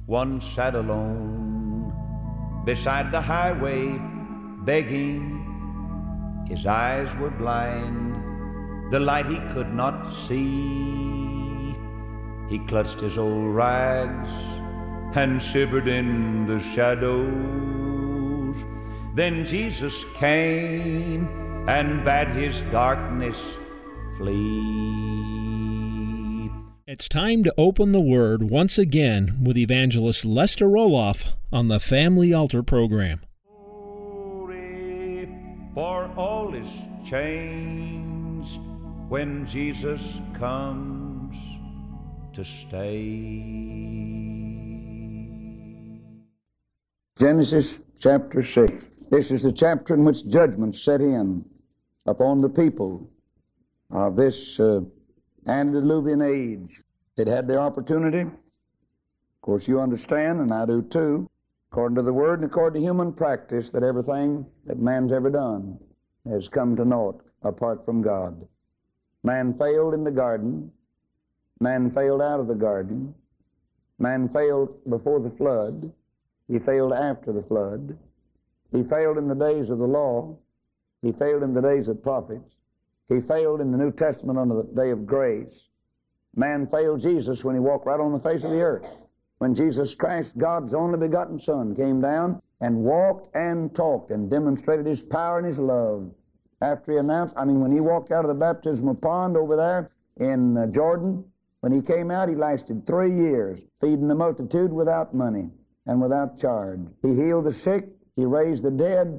one sat alone beside the highway begging. His eyes were blind, the light he could not see. He clutched his old rags and shivered in the shadows. Then Jesus came and bade his darkness flee. It's time to open the Word once again with Evangelist Lester Roloff on the Family Altar program. Glory, for all is changed when Jesus comes to stay. Genesis chapter 6. This is the chapter in which judgment set in upon the people of this antediluvian age. It had the opportunity, of course you understand, and I do too, according to the Word and according to human practice, that everything that man's ever done has come to naught apart from God. Man failed in the garden. Man failed out of the garden. Man failed before the flood. He failed after the flood. He failed in the days of the law. He failed in the days of prophets. He failed in the New Testament on the day of grace. Man failed Jesus when he walked right on the face of the earth. When Jesus Christ, God's only begotten Son, came down and walked and talked and demonstrated his power and his love. After he announced, when he walked out of the baptismal pond over there in Jordan, when he came out, he lasted 3 years, feeding the multitude without money and without charge. He healed the sick. He raised the dead.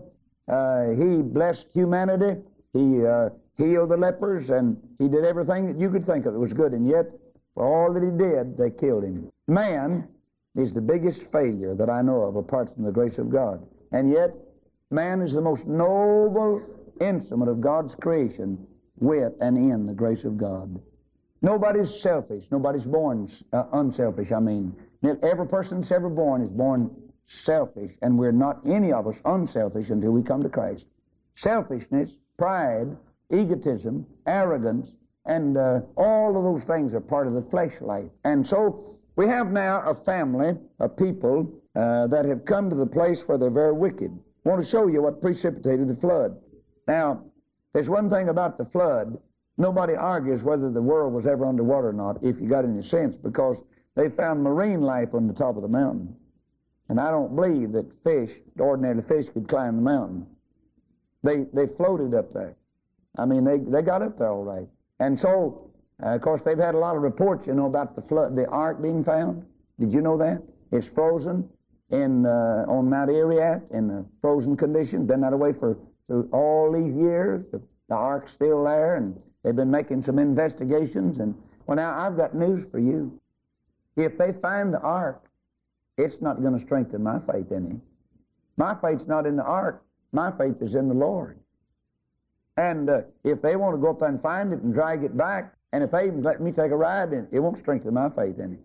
He blessed humanity. He healed the lepers, and he did everything that you could think of that was good. And yet, for all that he did, they killed him. Man is the biggest failure that I know of apart from the grace of God. And yet, man is the most noble instrument of God's creation with and in the grace of God. Nobody's selfish. Nobody's born unselfish. Every person that's ever born is born selfish, and we're not any of us unselfish until we come to Christ. Selfishness, pride, egotism, arrogance, and all of those things are part of the flesh life. And so we have now a family of people that have come to the place where they're very wicked. I want to show you what precipitated the flood. Now, there's one thing about the flood. Nobody argues whether the world was ever underwater or not, if you got any sense, because they found marine life on the top of the mountain. And I don't believe that ordinary fish could climb the mountain. They floated up there. They got up there all right. And so, of course, they've had a lot of reports, about the flood, the ark being found. Did you know that? It's frozen on Mount Ararat in a frozen condition. Been that way for all these years. The ark's still there, and they've been making some investigations. And well, now I've got news for you. If they find the ark, it's not going to strengthen my faith any. My faith's not in the ark. My faith is in the Lord. And if they want to go up there and find it and drag it back, and if they even let me take a ride in it, it won't strengthen my faith any.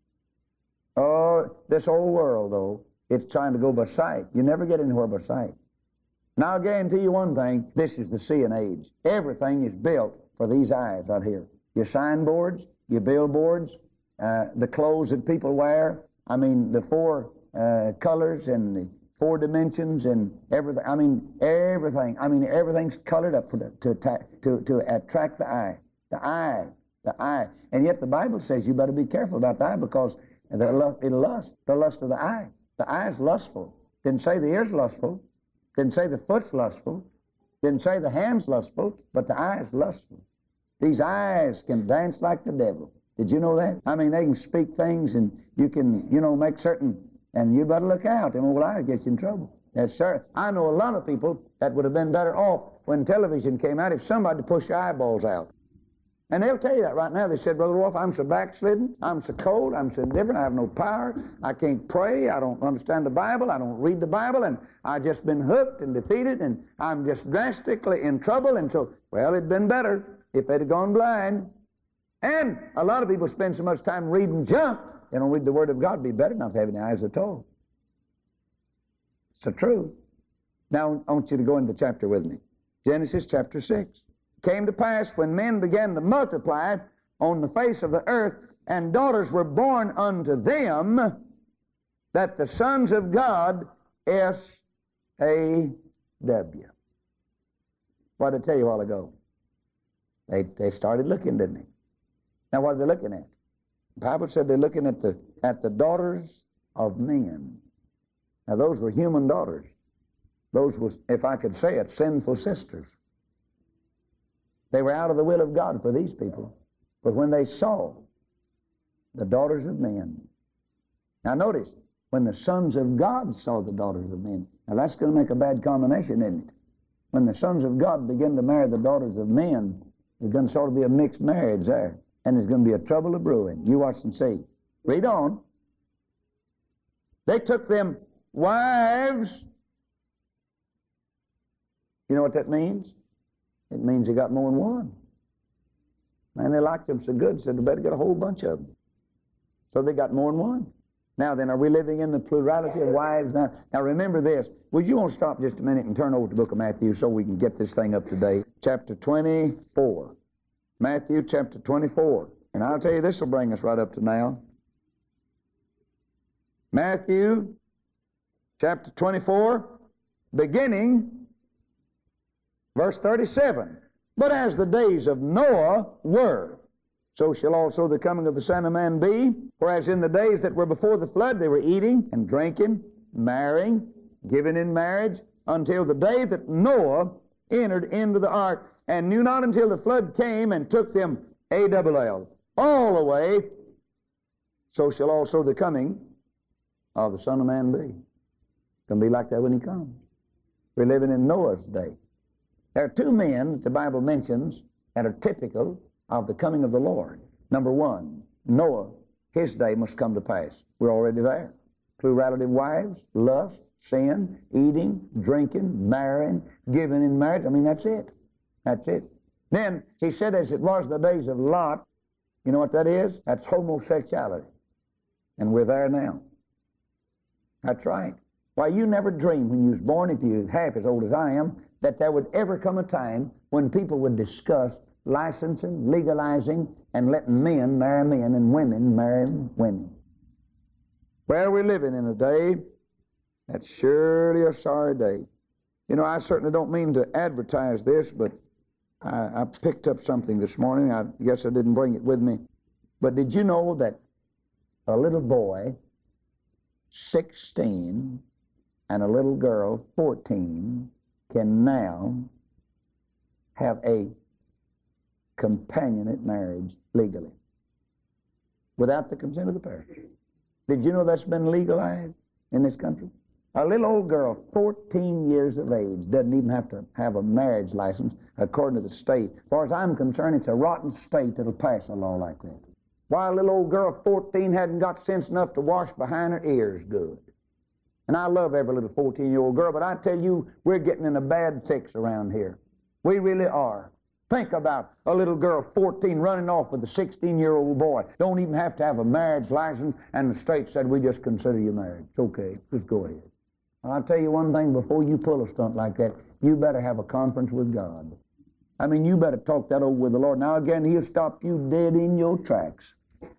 Oh, this old world, though, it's trying to go by sight. You never get anywhere by sight. Now, I'll guarantee you one thing. This is the seeing age. Everything is built for these eyes right here. Your signboards, your billboards, the clothes that people wear, the 4 colors and the 4 dimensions and everything. Everything. Everything's colored up to attract the eye. The eye. And yet the Bible says you better be careful about the eye, because it'll lust. The lust of the eye. The eye's lustful. Didn't say the ear's lustful. Didn't say the foot's lustful. Didn't say the hand's lustful, but the eye's lustful. These eyes can dance like the devil. Did you know that? They can speak things, and you can, make certain, and you better look out. Them old eyes get you in trouble. Yes, sir. I know a lot of people that would have been better off when television came out if somebody pushed their eyeballs out. And they'll tell you that right now. They said, Brother Wolf, I'm so backslidden, I'm so cold, I'm so indifferent, I have no power, I can't pray, I don't understand the Bible, I don't read the Bible, and I've just been hooked and defeated, and I'm just drastically in trouble. And so, well, it'd been better if they'd have gone blind. And a lot of people spend so much time reading junk, they don't read the Word of God. It'd be better not to have any eyes at all. It's the truth. Now, I want you to go into the chapter with me. Genesis chapter 6. Came to pass when men began to multiply on the face of the earth, and daughters were born unto them, that the sons of God, S-A-W. What did I tell you a while ago? They started looking, didn't they? Now what are they looking at? The Bible said they're looking at the daughters of men. Now those were human daughters. Those were, if I could say it, sinful sisters. They were out of the will of God for these people. But when they saw the daughters of men, now notice, when the sons of God saw the daughters of men, now that's going to make a bad combination, isn't it? When the sons of God begin to marry the daughters of men, there's going to sort of be a mixed marriage there. And there's going to be a trouble of brewing. You watch and see. Read on. They took them wives. You know what that means? It means they got more than one. And they liked them so good, said they better get a whole bunch of them. So they got more than one. Now then, are we living in the plurality of wives now? Now remember this. Would you want to stop just a minute and turn over to the book of Matthew so we can get this thing up to date? Chapter 24. Matthew chapter 24. And I'll tell you, this will bring us right up to now. Matthew chapter 24, beginning verse 37. But as the days of Noah were, so shall also the coming of the Son of Man be. Whereas in the days that were before the flood, they were eating and drinking, marrying, giving in marriage, until the day that Noah entered into the ark, and knew not until the flood came and took them, A-double-L, all away. So shall also the coming of the Son of Man be. It's going to be like that when he comes. We're living in Noah's day. There are two men that the Bible mentions that are typical of the coming of the Lord. Number one, Noah, his day must come to pass. We're already there. Plurality of wives, lust, sin, eating, drinking, marrying, giving in marriage. I mean, that's it. That's it. Then he said, as it was the days of Lot, you know what that is? That's homosexuality. And we're there now. That's right. Why, you never dreamed when you was born, if you're half as old as I am, that there would ever come a time when people would discuss licensing, legalizing, and letting men marry men and women marry women. Well, we're living in a day that's surely a sorry day. You know, I certainly don't mean to advertise this, but I picked up something this morning. I guess I didn't bring it with me. But did you know that a little boy, 16, and a little girl, 14, can now have a companionate marriage legally without the consent of the parents? Did you know that's been legalized in this country? A little old girl, 14 years of age, doesn't even have to have a marriage license according to the state. As far as I'm concerned, it's a rotten state that'll pass a law like that. Why, a little old girl, 14, hadn't got sense enough to wash behind her ears good. And I love every little 14-year-old girl, but I tell you, we're getting in a bad fix around here. We really are. Think about a little girl, 14, running off with a 16-year-old boy. Don't even have to have a marriage license, and the state said, we just consider you married. It's okay. Just go ahead. And I'll tell you one thing, before you pull a stunt like that, you better have a conference with God. I mean, you better talk that over with the Lord. Now again, he'll stop you dead in your tracks.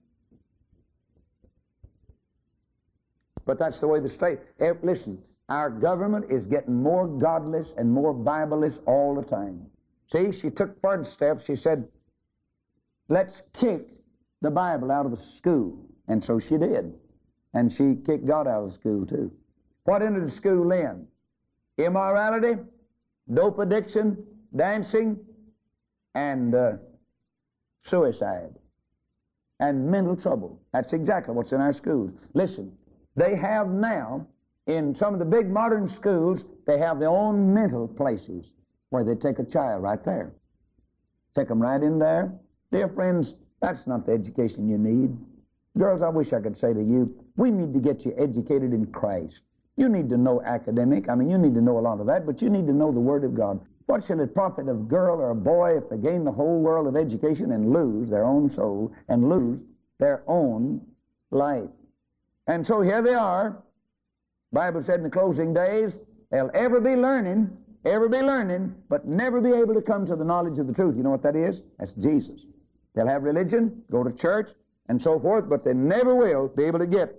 But that's the way the state, listen, our government is getting more godless and more Bibleless all the time. See, she took first steps. She said, let's kick the Bible out of the school. And so she did. And she kicked God out of the school too. What entered the school in? Immorality, dope addiction, dancing, and suicide, and mental trouble. That's exactly what's in our schools. Listen, they have now, in some of the big modern schools, they have their own mental places where they take a child right there. Take them right in there. Dear friends, that's not the education you need. Girls, I wish I could say to you, we need to get you educated in Christ. You need to know academic. I mean, you need to know a lot of that, but you need to know the Word of God. What shall it profit a girl or a boy if they gain the whole world of education and lose their own soul and lose their own life? And so here they are. The Bible said in the closing days, they'll ever be learning, but never be able to come to the knowledge of the truth. You know what that is? That's Jesus. They'll have religion, go to church, and so forth, but they never will be able to get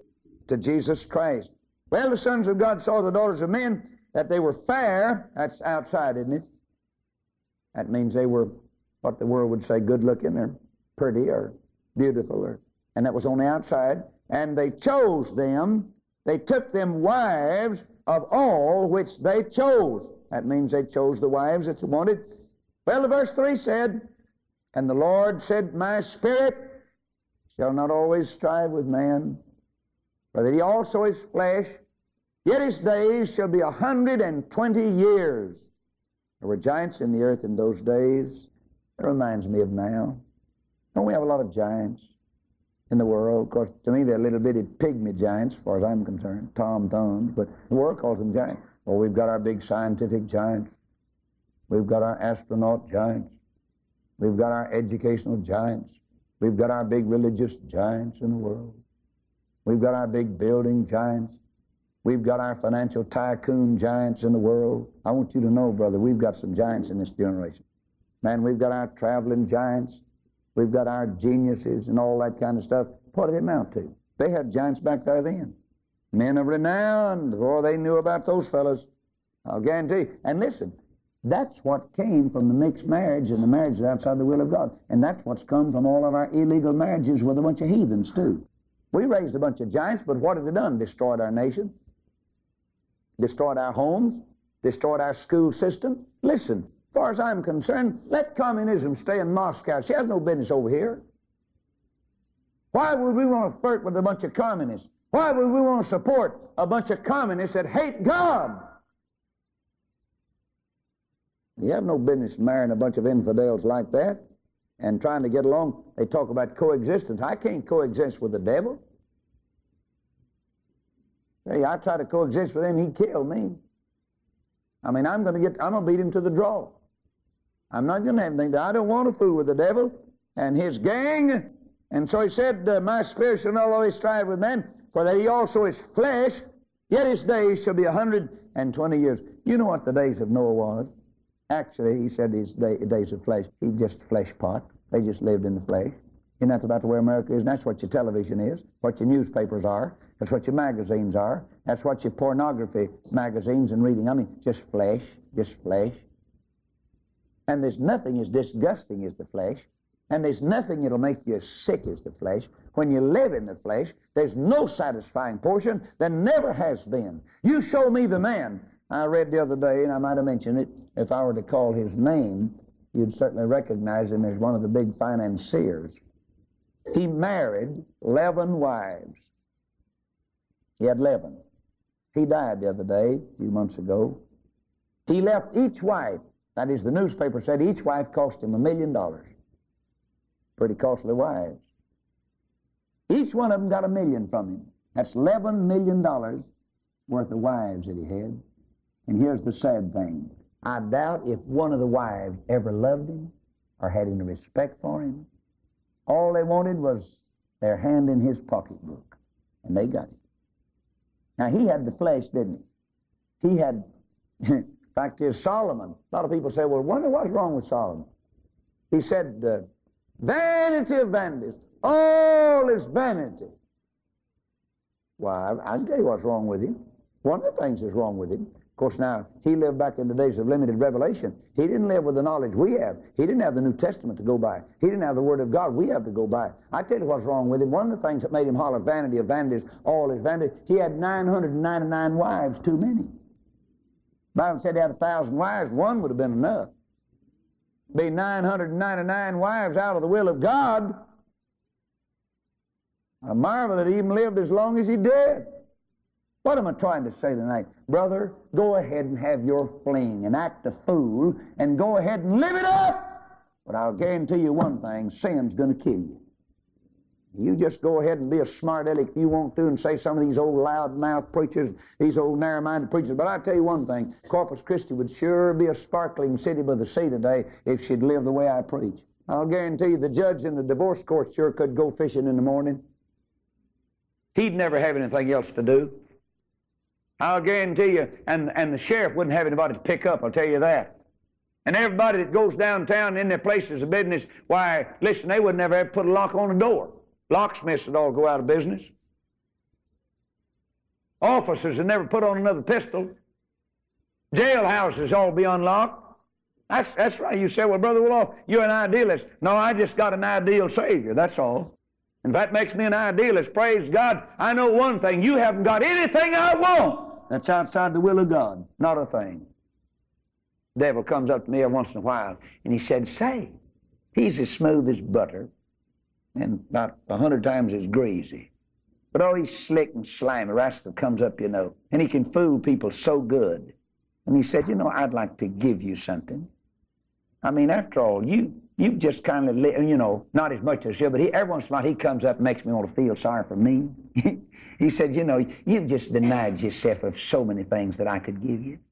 to Jesus Christ. Well, the sons of God saw the daughters of men, that they were fair. That's outside, isn't it? That means they were what the world would say good looking or pretty or beautiful, and that was on the outside. And they chose them. They took them wives of all which they chose. That means they chose the wives that they wanted. Well, the verse 3 said, and the Lord said, my spirit shall not always strive with man, for that he also is flesh, yet his days shall be 120 years. There were giants in the earth in those days. It reminds me of now. Don't we have a lot of giants in the world? Of course, to me, they're little bitty pygmy giants, as far as I'm concerned, tom-toms, but the world calls them giants. Oh, we've got our big scientific giants. We've got our astronaut giants. We've got our educational giants. We've got our big religious giants in the world. We've got our big building giants. We've got our financial tycoon giants in the world. I want you to know, brother, we've got some giants in this generation. Man, we've got our traveling giants. We've got our geniuses and all that kind of stuff. What do they amount to? They had giants back there then. Men of renown. Oh, they knew about those fellas. I'll guarantee you. And listen, that's what came from the mixed marriage and the marriages outside the will of God. And that's what's come from all of our illegal marriages with a bunch of heathens, too. We raised a bunch of giants, but what have they done? Destroyed our nation. Destroyed our homes. Destroyed our school system. Listen, as far as I'm concerned, let communism stay in Moscow. She has no business over here. Why would we want to flirt with a bunch of communists? Why would we want to support a bunch of communists that hate God? You have no business marrying a bunch of infidels like that and trying to get along. They talk about coexistence. I can't coexist with the devil. Hey, I try to coexist with him, he'd kill me. I mean, I'm going to beat him to the draw. I'm not going to have anything. I don't want to fool with the devil and his gang. And so he said, my spirit shall not always strive with men, for that he also is flesh, yet his days shall be 120 years. You know what the days of Noah was? Actually, he said his days of flesh. He just flesh pot. They just lived in the flesh. Isn't that about the way America is? And that's what your television is, what your newspapers are. That's what your magazines are. That's what your pornography magazines and reading. I mean, just flesh, just flesh. And there's nothing as disgusting as the flesh. And there's nothing that'll make you as sick as the flesh. When you live in the flesh, there's no satisfying portion. There never has been. You show me the man. I read the other day, and I might have mentioned it, if I were to call his name, you'd certainly recognize him as one of the big financiers. He married 11 wives. He had 11. He died the other day, a few months ago. He left each wife, that is, the newspaper said each wife cost him $1 million. Pretty costly wives. Each one of them got $1 million from him. That's $11 million worth of wives that he had. And here's the sad thing. I doubt if one of the wives ever loved him or had any respect for him. All they wanted was their hand in his pocketbook, and they got it. Now, he had the flesh, didn't he? He had, in fact, his Solomon. A lot of people say, well, wonder what's wrong with Solomon. He said, vanity of vanities, all is vanity. Why, I can tell you what's wrong with him. One of the things that's wrong with him. Of course, now, he lived back in the days of limited revelation. He didn't live with the knowledge we have. He didn't have the New Testament to go by. He didn't have the Word of God we have to go by. I tell you what's wrong with him. One of the things that made him holler vanity of vanities, all is vanity, he had 999 wives too many. The Bible said he had 1,000 wives. One would have been enough. Be 999 wives out of the will of God. I marvel that he even lived as long as he did. What am I trying to say tonight? Brother, go ahead and have your fling and act a fool and go ahead and live it up. But I'll guarantee you one thing, sin's going to kill you. You just go ahead and be a smart aleck if you want to and say some of these old loud-mouthed preachers, these old narrow-minded preachers. But I'll tell you one thing, Corpus Christi would sure be a sparkling city by the sea today if she'd live the way I preach. I'll guarantee you the judge in the divorce court sure could go fishing in the morning. He'd never have anything else to do. I'll guarantee you, and the sheriff wouldn't have anybody to pick up, I'll tell you that. And everybody that goes downtown in their places of business, why, listen, they would never have put a lock on the door. Locksmiths would all go out of business. Officers would never put on another pistol. Jailhouses all be unlocked. That's right. You say, well, Brother Willoff, you're an idealist. No, I just got an ideal Savior, that's all. And that makes me an idealist. Praise God. I know one thing. You haven't got anything I want that's outside the will of God. Not a thing. The devil comes up to me every once in a while, and he said, say, he's as smooth as butter and about 100 times as greasy. But oh, he's slick and slimy. Rascal comes up, and he can fool people so good. And he said, I'd like to give you something. I mean, after all, you just kind of, not as much as you, but every once in a while he comes up and makes me want to feel sorry for me. He said, you've just denied yourself of so many things that I could give you.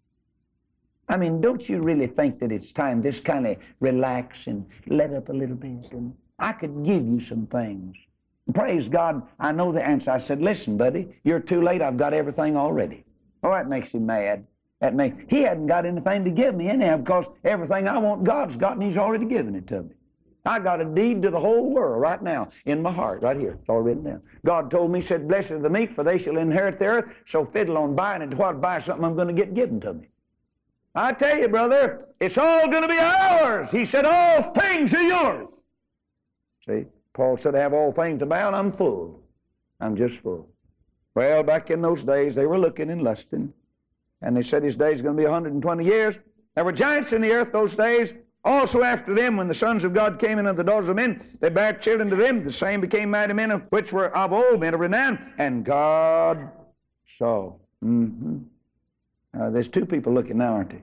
I mean, don't you really think that it's time to just kind of relax and let up a little bit? And I could give you some things. Praise God, I know the answer. I said, listen, buddy, you're too late. I've got everything already. Oh, that makes him mad. He hadn't got anything to give me anyhow, because everything I want God's got, and he's already given it to me. I got a deed to the whole world right now in my heart, right here. It's all written down. God told me, said, blessed are the meek, for they shall inherit the earth. So fiddle on buying it. What, buy something I'm going to get given to me. I tell you, brother, it's all going to be ours. He said, all things are yours. See, Paul said, I have all things abound. I'm full. I'm just full. Well, back in those days, they were looking and lusting. And they said his days are going to be 120 years. There were giants in the earth those days. Also after them, when the sons of God came in unto the daughters of men, they bare children to them. The same became mighty men, which were of old, men of renown. And God saw. There's two people looking now, aren't they?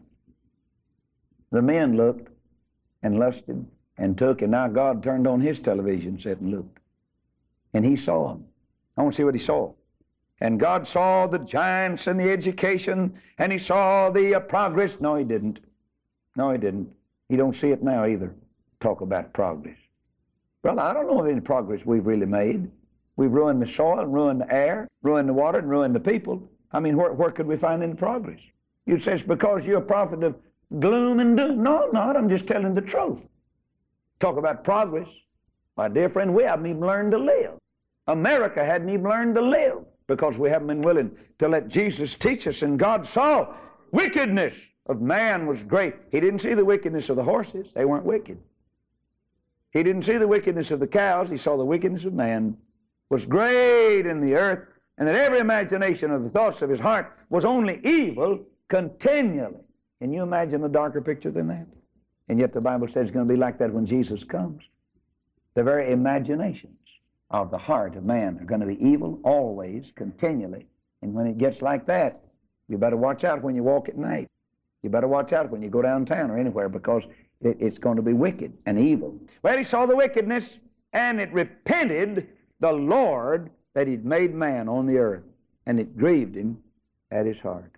The men looked and lusted and took, and now God turned on his television set and looked. And he saw them. I want to see what he saw. And God saw the giants and the education, and he saw the progress. No, he didn't. No, he didn't. He don't see it now either. Talk about progress. Brother, I don't know of any progress we've really made. We've ruined the soil, and ruined the air, ruined the water, and ruined the people. I mean, where could we find any progress? You'd say it's because you're a prophet of gloom and doom. No, I'm not. I'm just telling the truth. Talk about progress. My dear friend, we haven't even learned to live. America hadn't even learned to live, because we haven't been willing to let Jesus teach us. And God saw wickedness of man was great. He didn't see the wickedness of the horses. They weren't wicked. He didn't see the wickedness of the cows. He saw the wickedness of man was great in the earth, and that every imagination of the thoughts of his heart was only evil continually. Can you imagine a darker picture than that? And yet the Bible says it's going to be like that when Jesus comes. The very imaginations of the heart of man are going to be evil always, continually. And when it gets like that, you better watch out when you walk at night. You better watch out when you go downtown or anywhere, because it's going to be wicked and evil. Well, he saw the wickedness, and it repented the Lord that he'd made man on the earth, and it grieved him at his heart.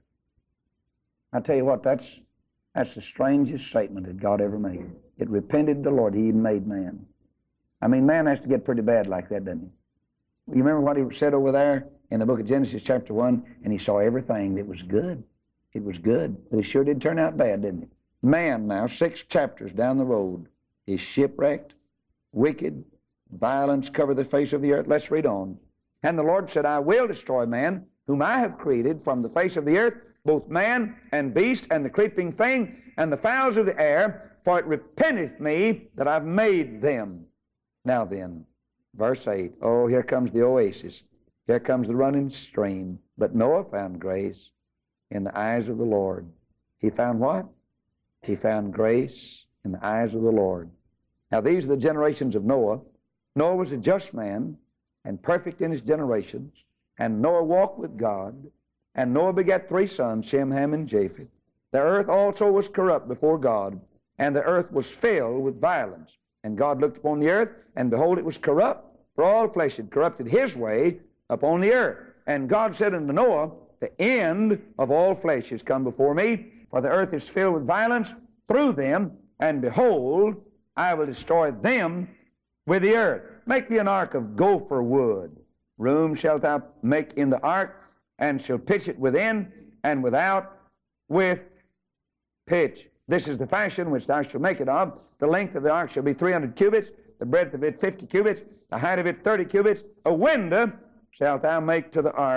I tell you what, that's the strangest statement that God ever made. It repented the Lord he made man. I mean, man has to get pretty bad like that, doesn't he? You remember what he said over there in the book of Genesis chapter 1? And he saw everything that was good. It was good, but it sure did turn out bad, didn't it? Man now, 6 chapters down the road, is shipwrecked, wicked, violence cover the face of the earth. Let's read on. And the Lord said, I will destroy man, whom I have created from the face of the earth, both man and beast and the creeping thing and the fowls of the air, for it repenteth me that I've made them. Now then, verse 8, oh, here comes the oasis. Here comes the running stream. But Noah found grace in the eyes of the Lord. He found what? He found grace in the eyes of the Lord. Now these are the generations of Noah. Noah was a just man and perfect in his generations. And Noah walked with God. And Noah begat 3 sons, Shem, Ham, and Japheth. The earth also was corrupt before God, and the earth was filled with violence. And God looked upon the earth, and behold, it was corrupt, for all flesh had corrupted his way upon the earth. And God said unto Noah, the end of all flesh is come before me, for the earth is filled with violence through them, and behold, I will destroy them with the earth. Make thee an ark of gopher wood. Room shalt thou make in the ark, and shall pitch it within and without with pitch. This is the fashion which thou shalt make it of. The length of the ark shall be 300 cubits, the breadth of it 50 cubits, the height of it 30 cubits. A window shalt thou make to the ark,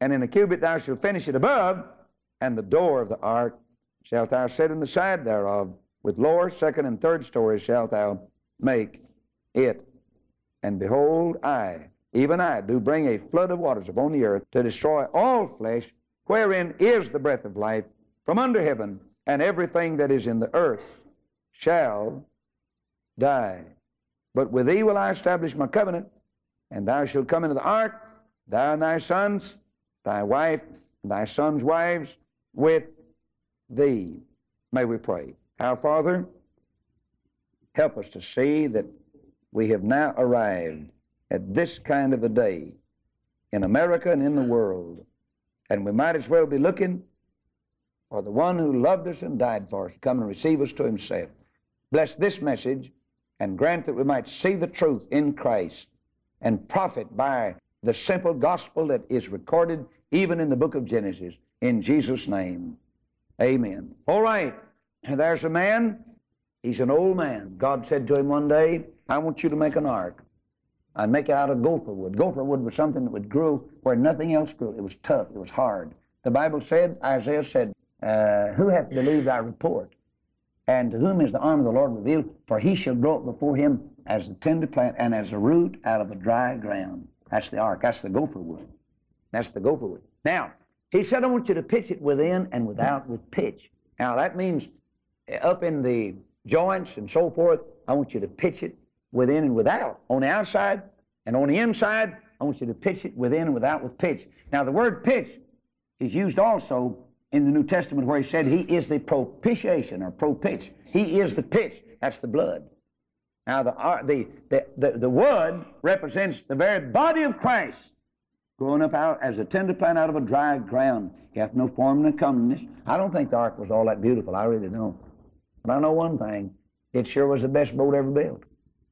and in a cubit thou shalt finish it above, and the door of the ark shalt thou set in the side thereof. With lower, second, and third stories shalt thou make it. And behold, I, even I, do bring a flood of waters upon the earth to destroy all flesh, wherein is the breath of life, from under heaven, and everything that is in the earth shall die. But with thee will I establish my covenant, and thou shalt come into the ark, thou and thy sons, thy wife, and thy sons' wives, with thee. May we pray. Our Father, help us to see that we have now arrived at this kind of a day in America and in the world, and we might as well be looking for the one who loved us and died for us to come and receive us to himself. Bless this message and grant that we might see the truth in Christ and profit by the simple gospel that is recorded even in the book of Genesis. In Jesus' name, amen. All right, there's a man. He's an old man. God said to him one day, I want you to make an ark. I'd make it out of gopher wood. Gopher wood was something that would grow where nothing else grew. It was tough. It was hard. The Bible said, Isaiah said, who hath believed thy report? And to whom is the arm of the Lord revealed? For he shall grow up before him as a tender plant and as a root out of a dry ground. That's the ark. That's the gopher wood. That's the gopher wood. Now, he said, I want you to pitch it within and without with pitch. Now, that means up in the joints and so forth, I want you to pitch it within and without. On the outside and on the inside, I want you to pitch it within and without with pitch. Now, the word pitch is used also in the New Testament where he said he is the propitiation or pro-pitch. He is the pitch. That's the blood. Now, the wood represents the very body of Christ growing up out as a tender plant out of a dry ground. He hath no form nor comeliness. I don't think the ark was all that beautiful. I really don't. But I know one thing. It sure was the best boat ever built.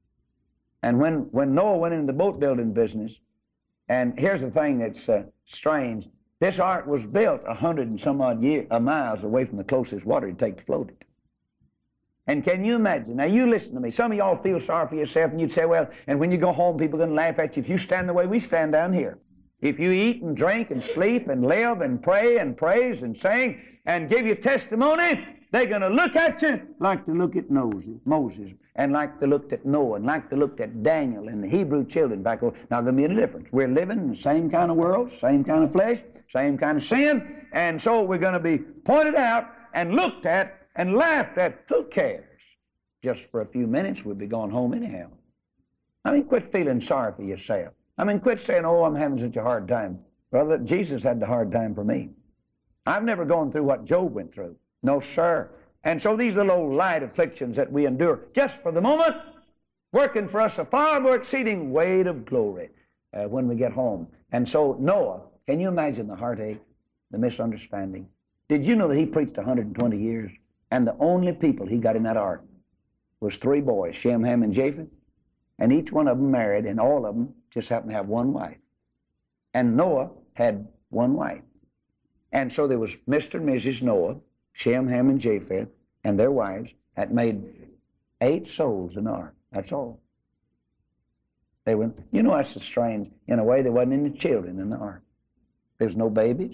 And when Noah went into the boat building business, and here's the thing that's strange. This ark was built 100 and some odd miles away from the closest water it'd take to float it. And can you imagine? Now, you listen to me. Some of y'all feel sorry for yourself, and you'd say, well, and when you go home, people are going to laugh at you if you stand the way we stand down here. If you eat and drink and sleep and live and pray and praise and sing and give your testimony, they're going to look at you like they look at Moses, and like they looked at Noah, and like they looked at Daniel and the Hebrew children back over. Now, there'll be a difference. We're living in the same kind of world, same kind of flesh, same kind of sin, and so we're going to be pointed out and looked at and laughed at. Who cares? Just for a few minutes, we'll be going home anyhow. I mean, quit feeling sorry for yourself. I mean, quit saying, oh, I'm having such a hard time. Brother, Jesus had the hard time for me. I've never gone through what Job went through. No, sir. And so these little old light afflictions that we endure, just for the moment, working for us a far more exceeding weight of glory when we get home. And so Noah, can you imagine the heartache, the misunderstanding? Did you know that he preached 120 years? And the only people he got in that ark was 3 boys, Shem, Ham, and Japheth. And each one of them married, and all of them just happened to have one wife. And Noah had one wife. And so there was Mr. and Mrs. Noah, Shem, Ham, and Japheth, and their wives. That made 8 souls in the ark. That's all. They went, you know, that's strange. In a way, there wasn't any children in the ark. There's no babies.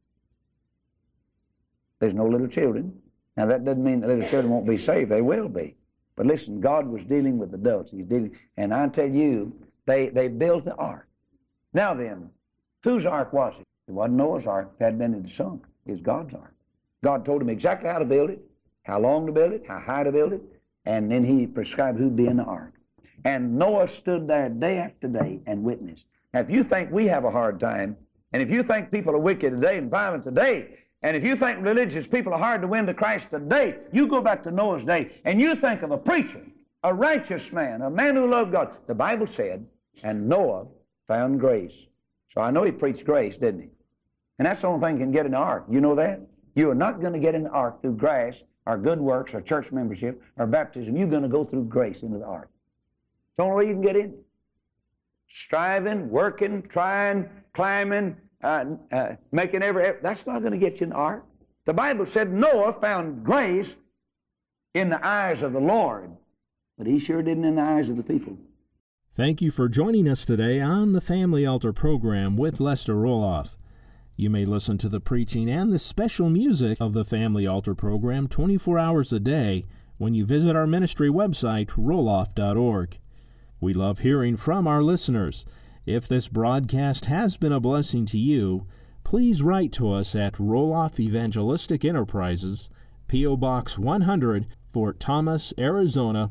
There's no little children. Now, that doesn't mean that little children won't be saved. They will be. But listen, God was dealing with adults. He's dealing, and I tell you, they built the ark. Now then, whose ark was it? It wasn't Noah's ark. It had been sunk. It was God's ark. God told him exactly how to build it, how long to build it, how high to build it, and then he prescribed who'd be in the ark. And Noah stood there day after day and witnessed. Now, if you think we have a hard time, and if you think people are wicked today and violent today, and if you think religious people are hard to win to Christ today, you go back to Noah's day, and you think of a preacher, a righteous man, a man who loved God. The Bible said, and Noah found grace. So I know he preached grace, didn't he? And that's the only thing can get in the ark. You know that? You are not going to get in the ark through grace, or good works, or church membership, or baptism. You're going to go through grace into the ark. It's the only way you can get in. Striving, working, trying, climbing, making that's not going to get you in the ark. The Bible said Noah found grace in the eyes of the Lord, but he sure didn't in the eyes of the people. Thank you for joining us today on the Family Altar program with Lester Roloff. You may listen to the preaching and the special music of the Family Altar program 24 hours a day when you visit our ministry website, roloff.org. We love hearing from our listeners. If this broadcast has been a blessing to you, please write to us at Roloff Evangelistic Enterprises, P.O. Box 100, Fort Thomas, Arizona,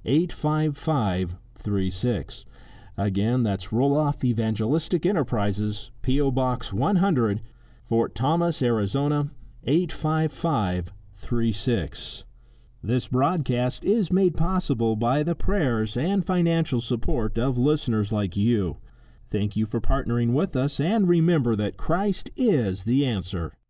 85536. Again, that's Roloff Evangelistic Enterprises, P.O. Box 100, Fort Thomas, Arizona, 85536. This broadcast is made possible by the prayers and financial support of listeners like you. Thank you for partnering with us, and remember that Christ is the answer.